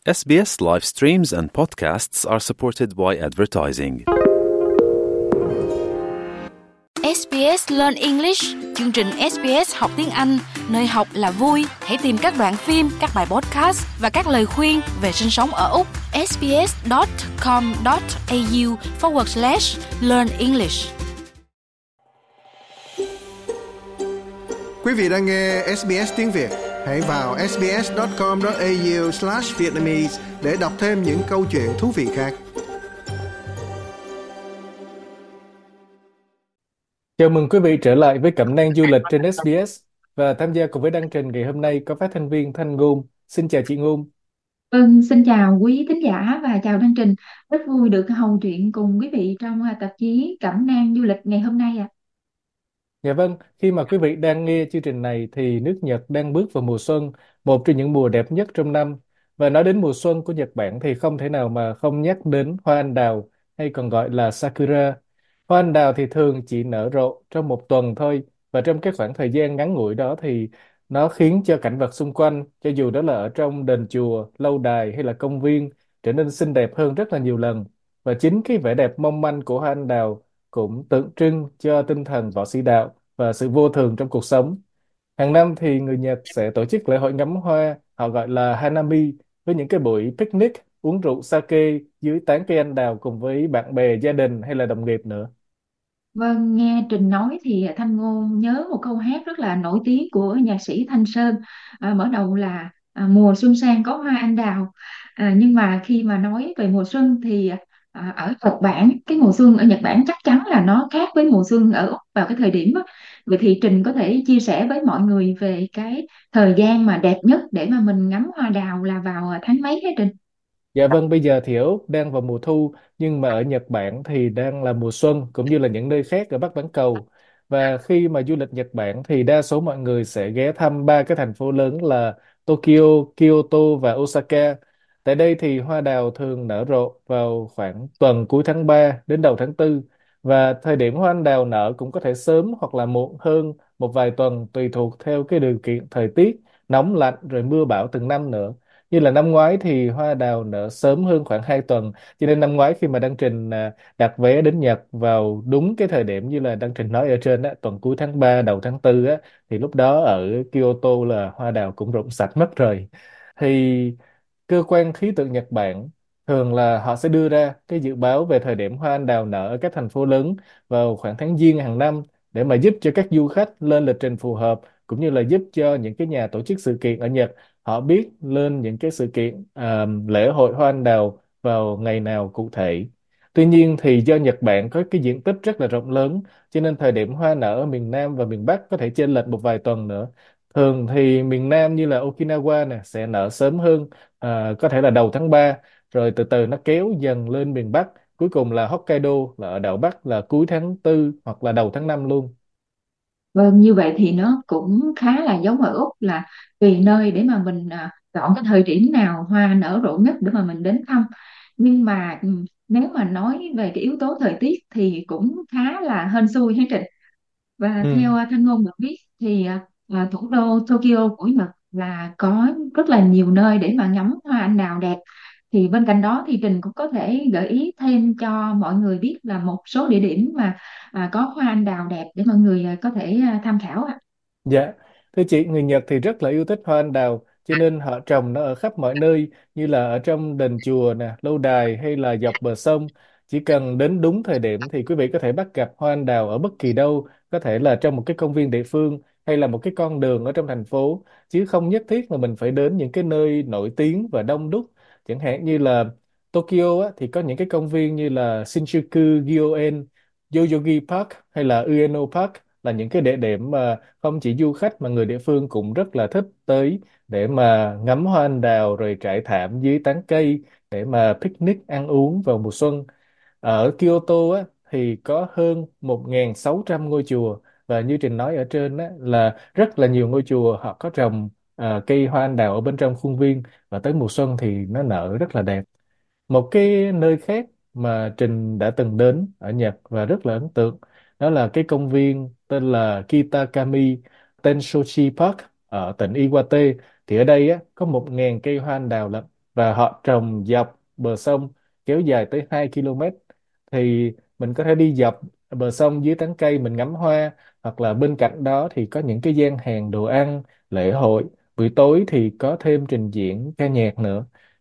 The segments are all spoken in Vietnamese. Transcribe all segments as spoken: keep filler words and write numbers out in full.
S B S live streams and podcasts are supported by advertising. ét bê ét Learn English, chương trình ét bê ét học tiếng Anh, nơi học là vui. Hãy tìm các đoạn phim, các bài podcast và các lời khuyên về sinh sống ở Úc. sbs.com.au forward slash learn English. Quý vị đang nghe ét bê ét tiếng Việt. Hãy vào sbs.com.au slash Vietnamese để đọc thêm những câu chuyện thú vị khác. Chào mừng quý vị trở lại với Cẩm nang du lịch trên ét bê ét và tham gia cùng với Đăng Trình ngày hôm nay có phát thanh viên Thanh Ngôn. Xin chào chị Ngôn. Vâng, xin chào quý thính giả và chào Đăng Trình. Rất vui được hầu chuyện cùng quý vị trong à, tạp chí Cẩm nang du lịch ngày hôm nay ạ. Dạ vâng, khi mà quý vị đang nghe chương trình này thì nước Nhật đang bước vào mùa xuân, một trong những mùa đẹp nhất trong năm. Và nói đến mùa xuân của Nhật Bản thì không thể nào mà không nhắc đến hoa anh đào, hay còn gọi là Sakura. Hoa anh đào thì thường chỉ nở rộ trong một tuần thôi, và trong cái khoảng thời gian ngắn ngủi đó thì nó khiến cho cảnh vật xung quanh, cho dù đó là ở trong đền chùa, lâu đài hay là công viên, trở nên xinh đẹp hơn rất là nhiều lần. Và chính cái vẻ đẹp mong manh của hoa anh đào cũng tượng trưng cho tinh thần võ sĩ đạo và sự vô thường trong cuộc sống. Hàng năm thì người Nhật sẽ tổ chức lễ hội ngắm hoa, họ gọi là Hanami, với những cái buổi picnic, uống rượu sake dưới tán cây anh đào cùng với bạn bè, gia đình hay là đồng nghiệp nữa. Vâng, nghe Trình nói thì Thanh Ngôn nhớ một câu hát rất là nổi tiếng của nhạc sĩ Thanh Sơn. À, mở đầu là à, mùa xuân sang có hoa anh đào. À, nhưng mà khi mà nói về mùa xuân thì à, ở Nhật Bản, cái mùa xuân ở Nhật Bản chắc chắn là nó khác với mùa xuân ở Úc vào cái thời điểm đó. Vậy thì Trình có thể chia sẻ với mọi người về cái thời gian mà đẹp nhất để mà mình ngắm hoa đào là vào tháng mấy hả Trình? Dạ vâng, bây giờ thì ở Úc đang vào mùa thu, nhưng mà ở Nhật Bản thì đang là mùa xuân, cũng như là những nơi khác ở Bắc bán cầu. Và khi mà du lịch Nhật Bản thì đa số mọi người sẽ ghé thăm ba cái thành phố lớn là Tokyo, Kyoto và Osaka. Tại đây thì hoa đào thường nở rộ vào khoảng tuần cuối tháng ba đến đầu tháng tư. Và thời điểm hoa anh đào nở cũng có thể sớm hoặc là muộn hơn một vài tuần, tùy thuộc theo cái điều kiện thời tiết, nóng lạnh rồi mưa bão từng năm nữa. Như là năm ngoái thì hoa đào nở sớm hơn khoảng hai tuần, cho nên năm ngoái khi mà Đăng Trình à, đặt vé đến Nhật vào đúng cái thời điểm như là Đăng Trình nói ở trên á, tuần cuối tháng ba đầu tháng tư á, thì lúc đó ở Kyoto là hoa đào cũng rụng sạch mất rồi. Thì cơ quan khí tượng Nhật Bản thường là họ sẽ đưa ra cái dự báo về thời điểm hoa anh đào nở ở các thành phố lớn vào khoảng tháng Giêng hàng năm, để mà giúp cho các du khách lên lịch trình phù hợp, cũng như là giúp cho những cái nhà tổ chức sự kiện ở Nhật họ biết lên những cái sự kiện à, lễ hội hoa anh đào vào ngày nào cụ thể. Tuy nhiên thì do Nhật Bản có cái diện tích rất là rộng lớn, cho nên thời điểm hoa nở ở miền Nam và miền Bắc có thể chênh lệch một vài tuần nữa. Thường thì miền Nam như là Okinawa nè sẽ nở sớm hơn, à, có thể là đầu tháng ba, rồi từ từ nó kéo dần lên miền Bắc. Cuối cùng là Hokkaido là ở đảo Bắc là cuối tháng tư hoặc là đầu tháng năm luôn. Vâng, như vậy thì nó cũng khá là giống ở Úc, là tùy nơi để mà mình à, chọn cái thời điểm nào hoa nở rộ nhất để mà mình đến thăm. Nhưng mà ừ, nếu mà nói về cái yếu tố thời tiết thì cũng khá là hên xui hết Trịnh. Và Ừ. theo à, Thanh Ngôn được biết thì à, à, thủ đô Tokyo của Nhật là có rất là nhiều nơi để mà ngắm hoa anh đào đẹp. Thì bên cạnh đó thì Trình cũng có thể gợi ý thêm cho mọi người biết là một số địa điểm mà à, có hoa anh đào đẹp để mọi người à, có thể à, tham khảo ạ. Dạ, thưa chị, người Nhật thì rất là yêu thích hoa anh đào, cho nên họ trồng nó ở khắp mọi nơi, như là ở trong đền chùa nè, lâu đài hay là dọc bờ sông. Chỉ cần đến đúng thời điểm thì quý vị có thể bắt gặp hoa anh đào ở bất kỳ đâu, có thể là trong một cái công viên địa phương hay là một cái con đường ở trong thành phố, chứ không nhất thiết là mình phải đến những cái nơi nổi tiếng và đông đúc. Chẳng hạn như là Tokyo á, thì có những cái công viên như là Shinjuku Gyoen, Yoyogi Park hay là Ueno Park, là những cái địa điểm mà không chỉ du khách mà người địa phương cũng rất là thích tới để mà ngắm hoa anh đào rồi trải thảm dưới tán cây để mà picnic ăn uống vào mùa xuân. Ở Kyoto á, thì có hơn một nghìn sáu trăm ngôi chùa, và như Trình nói ở trên á, là rất là nhiều ngôi chùa họ có trồng à, cây hoa anh đào ở bên trong khuôn viên, và tới mùa xuân thì nó nở rất là đẹp. Một cái nơi khác mà Trình đã từng đến ở Nhật và rất là ấn tượng, đó là cái công viên tên là Kitakami Tenshochi Park ở tỉnh Iwate. Thì ở đây á, có một ngàn cây hoa anh đào lận, và họ trồng dọc bờ sông kéo dài tới hai ki lô mét. Thì mình có thể đi dọc bờ sông dưới tán cây mình ngắm hoa, hoặc là bên cạnh đó thì có những cái gian hàng đồ ăn, lễ hội. Buổi tối thì có thêm trình diễn ca nhạc nữa.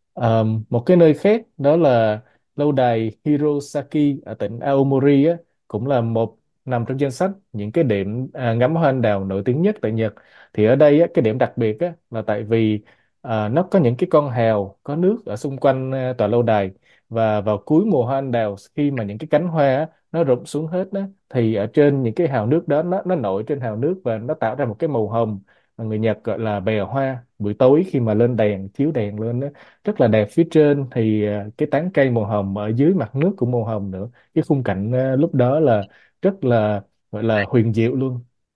Ờm, một cái nơi khác đó là lâu đài Hirosaki ở tỉnh Aomori á, cũng là một nằm trong danh sách những cái điểm à, ngắm hoa anh đào nổi tiếng nhất tại Nhật. Thì ở đây á, cái điểm đặc biệt á, là tại vì à, nó có những cái con hào có nước ở xung quanh à, tòa lâu đài. Và vào cuối mùa hoa anh đào, khi mà những cái cánh hoa á, nó rụng xuống hết đó, thì ở trên những cái hào nước đó, nó nó nổi trên hào nước và nó tạo ra một cái màu hồng mà người Nhật gọi là bèo hoa. Buổi tối khi mà lên đèn, chiếu đèn lên đó, rất là đẹp. Phía trên thì à, cái tán cây màu hồng, ở dưới mặt nước cũng màu hồng nữa. Cái khung cảnh à, lúc đó là rất là gọi là huyền diệu luôn.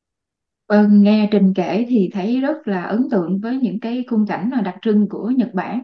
Vâng, nghe Trình kể thì thấy rất là ấn tượng với những cái khung cảnh là đặc trưng của Nhật Bản.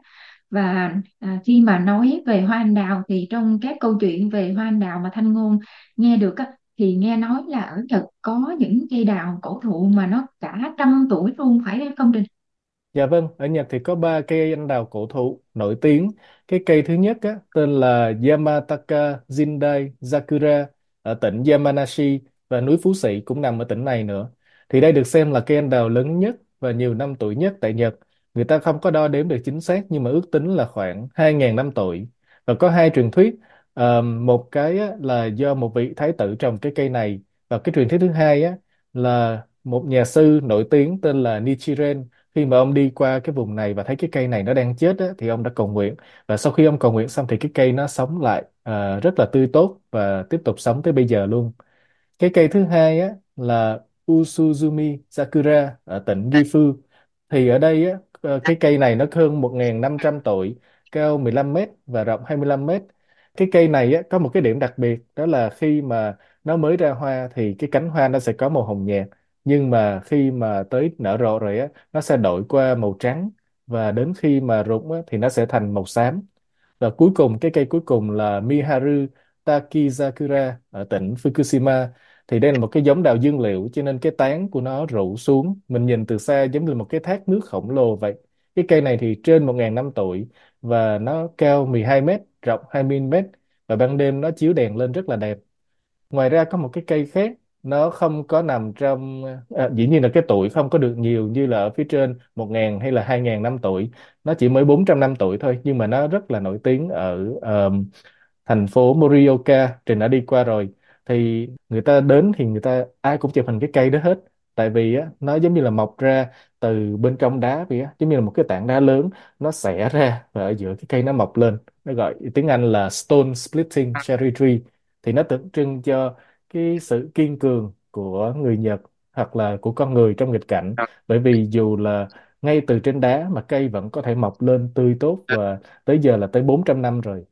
Và à, khi mà nói về hoa anh đào thì trong các câu chuyện về hoa anh đào mà Thanh Ngôn nghe được á, thì nghe nói là ở Nhật có những cây đào cổ thụ mà nó cả trăm tuổi luôn, phải không Trình? Dạ vâng, ở Nhật thì có ba cây anh đào cổ thụ nổi tiếng. Cái cây thứ nhất á, tên là Yamataka Jindai Sakura ở tỉnh Yamanashi, và núi Phú Sĩ cũng nằm ở tỉnh này nữa. Thì đây được xem là cây anh đào lớn nhất và nhiều năm tuổi nhất tại Nhật. Người ta không có đo đếm được chính xác nhưng mà ước tính là khoảng hai nghìn năm tuổi. Và có hai truyền thuyết. Ờ, một cái á, là do một vị thái tử trồng cái cây này. Và cái truyền thuyết thứ hai á, là một nhà sư nổi tiếng tên là Nichiren, khi mà ông đi qua cái vùng này và thấy cái cây này nó đang chết á, thì ông đã cầu nguyện. Và sau khi ông cầu nguyện xong thì cái cây nó sống lại à, rất là tươi tốt và tiếp tục sống tới bây giờ luôn. Cái cây thứ hai á là Usuzumi Sakura ở tỉnh Gifu. Thì ở đây á, ờ, cái cây này nó hơn một nghìn năm trăm tuổi, cao mười lăm mét và rộng hai mươi lăm mét. Cái cây này á, có một cái điểm đặc biệt, đó là khi mà nó mới ra hoa thì cái cánh hoa nó sẽ có màu hồng nhạt. Nhưng mà khi mà tới nở rộ rồi á, nó sẽ đổi qua màu trắng, và đến khi mà rụng á, thì nó sẽ thành màu xám. Và cuối cùng, cái cây cuối cùng là Miharu Takizakura ở tỉnh Fukushima. Thì đây là một cái giống đào dương liệu, cho nên cái tán của nó rủ xuống, mình nhìn từ xa giống như một cái thác nước khổng lồ vậy. Cái cây này thì trên một nghìn năm tuổi, và nó cao mười hai mét, rộng hai mươi mét, và ban đêm nó chiếu đèn lên rất là đẹp. Ngoài ra có một cái cây khác, nó không có nằm trong à, dĩ nhiên là cái tuổi không có được nhiều như là ở phía trên một nghìn hay là hai nghìn năm tuổi. Nó chỉ mới bốn trăm năm tuổi thôi, nhưng mà nó rất là nổi tiếng ở ờm, thành phố Morioka. Trình đã đi qua rồi. Thì người ta đến thì người ta ai cũng chụp hình cái cây đó hết. Tại vì á, nó giống như là mọc ra từ bên trong đá vậy á, giống như là một cái tảng đá lớn, nó xẻ ra và ở giữa cái cây nó mọc lên. Nó gọi tiếng Anh là Stone Splitting Cherry Tree. Thì nó tượng trưng cho cái sự kiên cường của người Nhật, hoặc là của con người trong nghịch cảnh. Bởi vì dù là ngay từ trên đá mà cây vẫn có thể mọc lên tươi tốt, và tới giờ là tới bốn trăm năm rồi.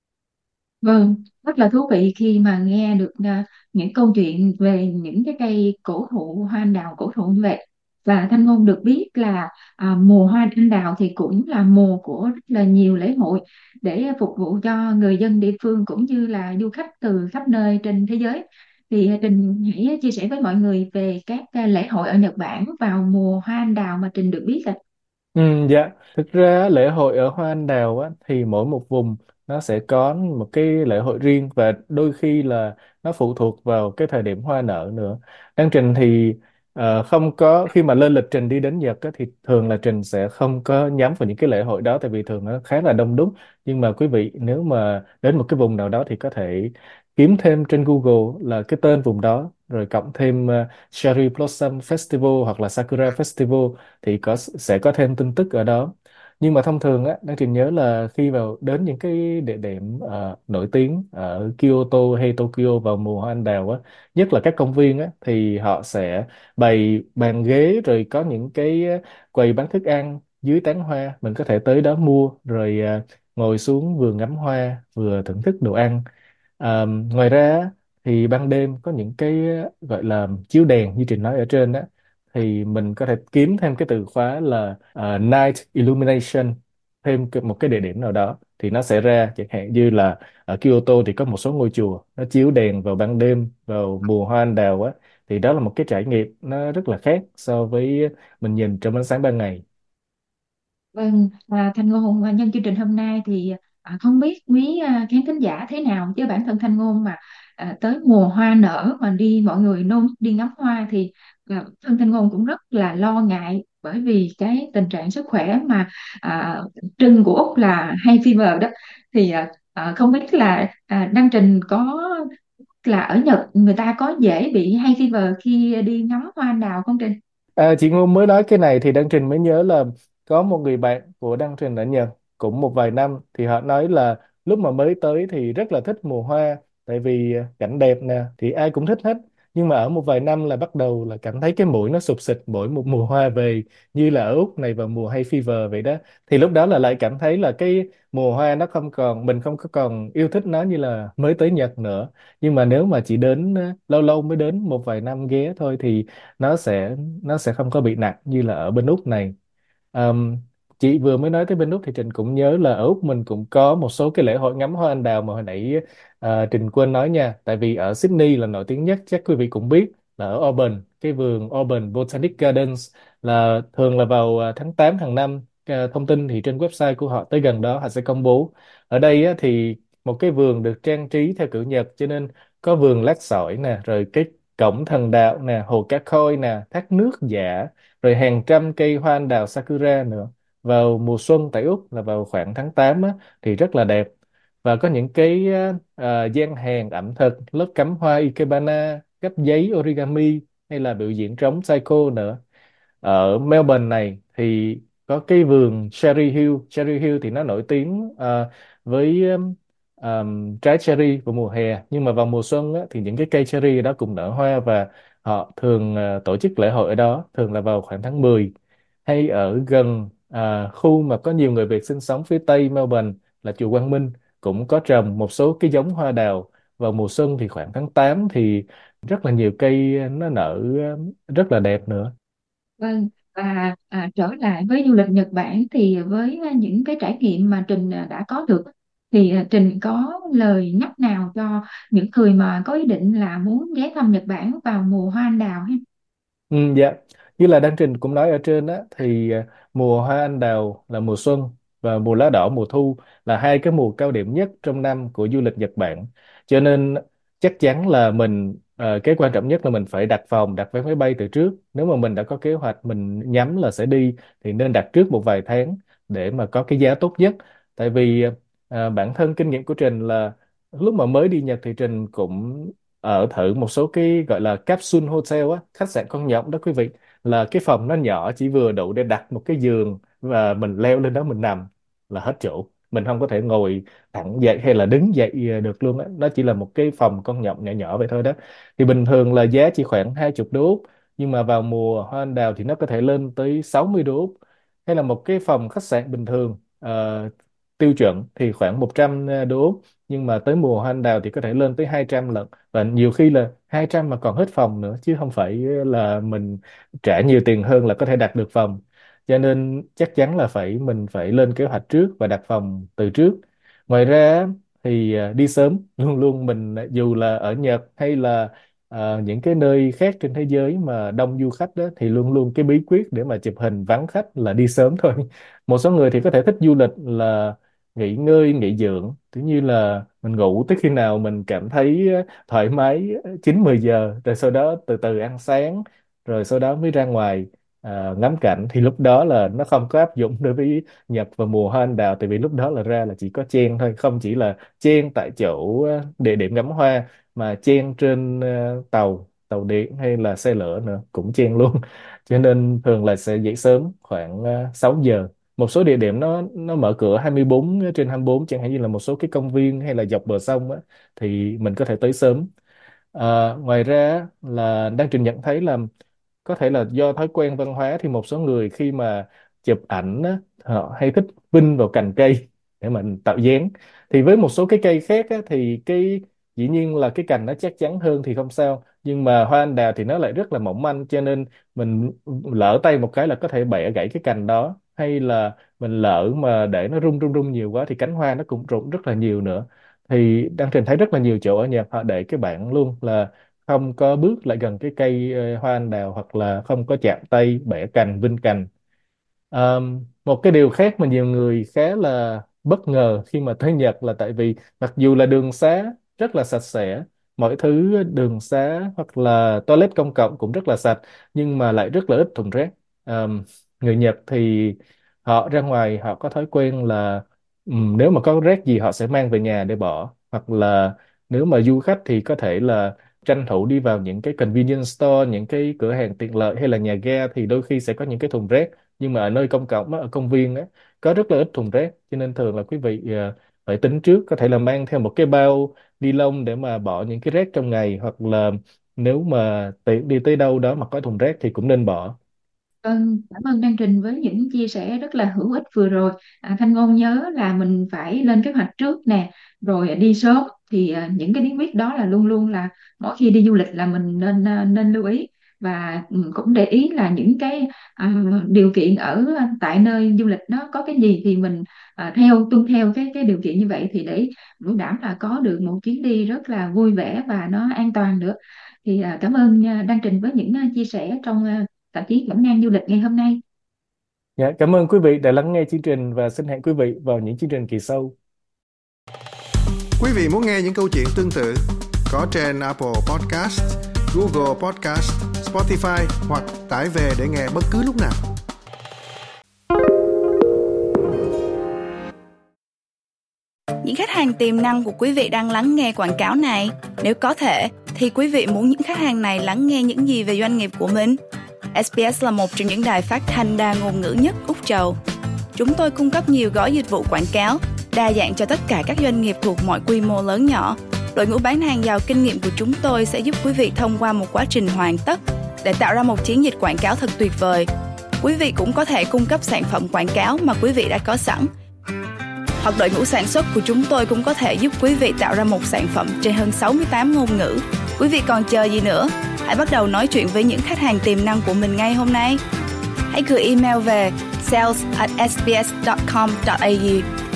Vâng, rất là thú vị khi mà nghe được à, những câu chuyện về những cái cây cổ thụ hoa anh đào cổ thụ như vậy. Và Thanh Ngôn được biết là à, mùa hoa anh đào thì cũng là mùa của rất là nhiều lễ hội để phục vụ cho người dân địa phương cũng như là du khách từ khắp nơi trên thế giới. Thì à, Trình hãy chia sẻ với mọi người về các à, lễ hội ở Nhật Bản vào mùa hoa anh đào mà Trình được biết ạ. Ừ, dạ, thực ra lễ hội ở Hoa Anh Đào á, thì mỗi một vùng nó sẽ có một cái lễ hội riêng, và đôi khi là nó phụ thuộc vào cái thời điểm hoa nở nữa. Đang Trình thì ờ, không có, khi mà lên lịch trình đi đến Nhật á, thì thường là Trình sẽ không có nhắm vào những cái lễ hội đó, tại vì thường nó khá là đông đúc. Nhưng mà quý vị nếu mà đến một cái vùng nào đó thì có thể kiếm thêm trên Google là cái tên vùng đó, rồi cộng thêm ờ, Cherry Blossom Festival hoặc là Sakura Festival, thì có sẽ có thêm tin tức ở đó. Nhưng mà thông thường á, đang trình nhớ là khi vào đến những cái địa điểm ờ, nổi tiếng ở Kyoto hay Tokyo vào mùa hoa anh đào á, nhất là các công viên á, thì họ sẽ bày bàn ghế, rồi có những cái ờ, quầy bán thức ăn dưới tán hoa. Mình có thể tới đó mua, rồi ờ, ngồi xuống vừa ngắm hoa vừa thưởng thức đồ ăn. À, ngoài ra á, thì ban đêm có những cái gọi là chiếu đèn như Trình nói ở trên đó, thì mình có thể kiếm thêm cái từ khóa là à, night illumination, thêm cái- một cái địa điểm nào đó thì nó sẽ ra. Chẳng hạn như là ở Kyoto thì có một số ngôi chùa nó chiếu đèn vào ban đêm vào mùa hoa anh đào á, thì đó là một cái trải nghiệm nó rất là khác so với mình nhìn trong ánh sáng ban ngày. Vâng, à, Thanh Ngôn, à, nhân chương trình hôm nay thì à, không biết quý à, khán thính giả thế nào, chứ bản thân Thanh Ngôn mà à, tới mùa hoa nở mà đi mọi người nôn đi ngắm hoa thì à, thân Thanh Ngôn cũng rất là lo ngại, bởi vì cái tình trạng sức khỏe mà à, trưng của Úc là hay fever đó. Thì à, à, không biết là à, Đăng Trình có là ở Nhật người ta có dễ bị hay fever khi đi ngắm hoa anh đào không Trình? À, chị Ngôn mới nói cái này thì Đăng Trình mới nhớ là có một người bạn của Đăng Trình ở Nhật cũng một vài năm, thì họ nói là lúc mà mới tới thì rất là thích mùa hoa, tại vì à, cảnh đẹp nè thì ai cũng thích hết, nhưng mà ở một vài năm là bắt đầu là cảm thấy cái mũi nó sụp xịt mỗi một mùa hoa về, như là ở Úc này vào mùa hay fever vậy đó. Thì lúc đó là lại cảm thấy là cái mùa hoa nó không còn, mình không có còn yêu thích nó như là mới tới Nhật nữa. Nhưng mà nếu mà chỉ đến à, lâu lâu mới đến một vài năm ghé thôi thì nó sẽ nó sẽ không có bị nặng như là ở bên Úc này. Ờm, chị vừa mới nói tới bên Úc thì Trình cũng nhớ là ở Úc mình cũng có một số cái lễ hội ngắm hoa anh đào mà hồi nãy ờ, Trình quên nói nha. Tại vì ở Sydney là nổi tiếng nhất, chắc quý vị cũng biết, là ở Auburn, cái vườn Auburn Botanic Gardens, là thường là vào ờ, tháng tám hàng năm. Ờ, thông tin thì trên website của họ tới gần đó họ sẽ công bố. Ở đây á, thì một cái vườn được trang trí theo kiểu Nhật, cho nên có vườn lát sỏi nè, rồi cái cổng thần đạo nè, hồ cá koi nè, thác nước giả, rồi hàng trăm cây hoa anh đào sakura nữa. Vào mùa xuân tại Úc là vào khoảng tháng tám á, thì rất là đẹp. Và có những cái à, gian hàng ẩm thực, lớp cắm hoa ikebana, gấp giấy origami, hay là biểu diễn trống taiko nữa. Ở Melbourne này thì có cái vườn Cherry Hill. Cherry Hill thì nó nổi tiếng à, với um, um, trái cherry vào mùa hè, nhưng mà vào mùa xuân á, thì những cái cây cherry đó cũng nở hoa, và họ thường à, tổ chức lễ hội ở đó, thường là vào khoảng tháng mười. Hay ở gần à, khu mà có nhiều người Việt sinh sống phía tây Melbourne là chùa Quang Minh, cũng có trồng một số cái giống hoa đào. Vào mùa xuân thì khoảng tháng tám thì rất là nhiều cây nó nở à, rất là đẹp nữa. Vâng, và à, trở lại với du lịch Nhật Bản thì với à, những cái trải nghiệm mà Trình à, đã có được, thì à, Trình có lời nhắc nào cho những người mà có ý định là muốn ghé thăm Nhật Bản vào mùa hoa anh đào ha? Ừ, dạ, như là Đăng Trình cũng nói ở trên á, thì à, mùa hoa anh đào là mùa xuân, và mùa lá đỏ mùa thu là hai cái mùa cao điểm nhất trong năm của du lịch Nhật Bản. Cho nên chắc chắn là mình à, cái quan trọng nhất là mình phải đặt phòng, đặt vé máy bay từ trước. Nếu mà mình đã có kế hoạch mình nhắm là sẽ đi thì nên đặt trước một vài tháng để mà có cái giá tốt nhất. Tại vì à, bản thân kinh nghiệm của Trình là lúc mà mới đi Nhật thì Trình cũng ở thử một số cái gọi là capsule hotel á, khách sạn con nhộng đó quý vị, là cái phòng nó nhỏ chỉ vừa đủ để đặt một cái giường và mình leo lên đó mình nằm là hết chỗ, mình không có thể ngồi thẳng dậy hay là đứng dậy ờ, được luôn á. Nó chỉ là một cái phòng con nhộng nhỏ nhỏ vậy thôi đó. Thì bình thường là giá chỉ khoảng hai chục đô Úc, nhưng mà vào mùa hoa anh đào thì nó có thể lên tới sáu mươi đô Úc. Hay là một cái phòng khách sạn bình thường ờ, tiêu chuẩn thì khoảng một trăm đô Úc, nhưng mà tới mùa hoa anh đào thì có thể lên tới hai trăm lận, và nhiều khi là hai trăm mà còn hết phòng nữa, chứ không phải là mình trả nhiều tiền hơn là có thể đặt được phòng. Cho nên chắc chắn là phải mình phải lên kế hoạch trước và đặt phòng từ trước. Ngoài ra thì à, đi sớm luôn luôn, mình dù là ở Nhật hay là à, những cái nơi khác trên thế giới mà đông du khách đó, thì luôn luôn cái bí quyết để mà chụp hình vắng khách là đi sớm thôi. Một số người thì có thể thích du lịch là nghỉ ngơi nghỉ dưỡng, kiểu như là mình ngủ tới khi nào mình cảm thấy ờ, thoải mái, ờ, chín mười giờ, rồi sau đó từ từ ăn sáng, rồi sau đó mới ra ngoài à, ngắm cảnh. Thì lúc đó là nó không có áp dụng đối với Nhật và mùa hoa anh đào, tại vì lúc đó là ra là chỉ có chen thôi, không chỉ là chen tại chỗ ờ, địa điểm ngắm hoa, mà chen trên ờ, tàu tàu điện hay là xe lửa nữa cũng chen luôn. Cho nên thường là sẽ dậy sớm khoảng uh, sáu giờ. Một số địa điểm nó nó mở cửa hai mươi bốn trên hai mươi bốn, chẳng hạn như là một số cái công viên hay là dọc bờ sông á, thì mình có thể tới sớm. À, ngoài ra là đang trình nhận thấy là có thể là do thói quen văn hóa, thì một số người khi mà chụp ảnh á, họ hay thích vinh vào cành cây để mình tạo dáng. Thì với một số cái cây khác á, thì cái dĩ nhiên là cái cành nó chắc chắn hơn thì không sao, nhưng mà hoa anh đào thì nó lại rất là mỏng manh, cho nên mình lỡ tay một cái là có thể bẻ gãy cái cành đó, hay là mình lỡ mà để nó rung rung rung nhiều quá thì cánh hoa nó cũng rụng rất là nhiều nữa. Thì đang trình thấy rất là nhiều chỗ ở Nhật họ để cái bảng luôn là không có bước lại gần cái cây ờ, hoa anh đào, hoặc là không có chạm tay bẻ cành vinh cành. Um, một cái điều khác mà nhiều người khá là bất ngờ khi mà tới Nhật là tại vì mặc dù là đường xá rất là sạch sẽ, mọi thứ đường xá hoặc là toilet công cộng cũng rất là sạch, nhưng mà lại rất là ít thùng rác. Um, người Nhật thì họ ra ngoài họ có thói quen là ừm, nếu mà có rác gì họ sẽ mang về nhà để bỏ, hoặc là nếu mà du khách thì có thể là tranh thủ đi vào những cái convenience store, những cái cửa hàng tiện lợi hay là nhà ga thì đôi khi sẽ có những cái thùng rác, nhưng mà ở nơi công cộng á, ở công viên á, có rất là ít thùng rác, cho nên thường là quý vị ờ, phải tính trước, có thể là mang theo một cái bao ni lông để mà bỏ những cái rác trong ngày, hoặc là nếu mà tiện đi tới đâu đó mà có thùng rác thì cũng nên bỏ. Vâng, cảm ơn Đăng Trình với những chia sẻ rất là hữu ích vừa rồi. À, Thanh Ngôn nhớ là mình phải lên kế hoạch trước nè, rồi đi sớm. Thì à, những cái bí quyết đó là luôn luôn là mỗi khi đi du lịch là mình nên à, nên lưu ý, và ừ, cũng để ý là những cái à, điều kiện ở tại nơi du lịch đó có cái gì thì mình à, theo tuân theo cái cái điều kiện như vậy, thì để bảo đảm là có được một chuyến đi rất là vui vẻ và nó an toàn nữa. Thì à, cảm ơn à, Đăng Trình với những à, chia sẻ trong à, tạp chí Cẩm nang du lịch ngày hôm nay. Dạ, cảm ơn quý vị đã lắng nghe chương trình và xin hẹn quý vị vào những chương trình kỳ sau. Quý vị muốn nghe những câu chuyện tương tự có trên Apple Podcast, Google Podcast, Spotify hoặc tải về để nghe bất cứ lúc nào. Những khách hàng tiềm năng của quý vị đang lắng nghe quảng cáo này, nếu có thể thì quý vị muốn những khách hàng này lắng nghe những gì về doanh nghiệp của mình? ét bê ét là một trong những đài phát thanh đa ngôn ngữ nhất Úc Châu. Chúng tôi cung cấp nhiều gói dịch vụ quảng cáo đa dạng cho tất cả các doanh nghiệp thuộc mọi quy mô lớn nhỏ. Đội ngũ bán hàng giàu kinh nghiệm của chúng tôi sẽ giúp quý vị thông qua một quá trình hoàn tất để tạo ra một chiến dịch quảng cáo thật tuyệt vời. Quý vị cũng có thể cung cấp sản phẩm quảng cáo mà quý vị đã có sẵn. Hoặc đội ngũ sản xuất của chúng tôi cũng có thể giúp quý vị tạo ra một sản phẩm trên hơn sáu mươi tám ngôn ngữ. Quý vị còn chờ gì nữa? Hãy bắt đầu nói chuyện với những khách hàng tiềm năng của mình ngay hôm nay. Hãy gửi email về sales at s b s dot com dot a u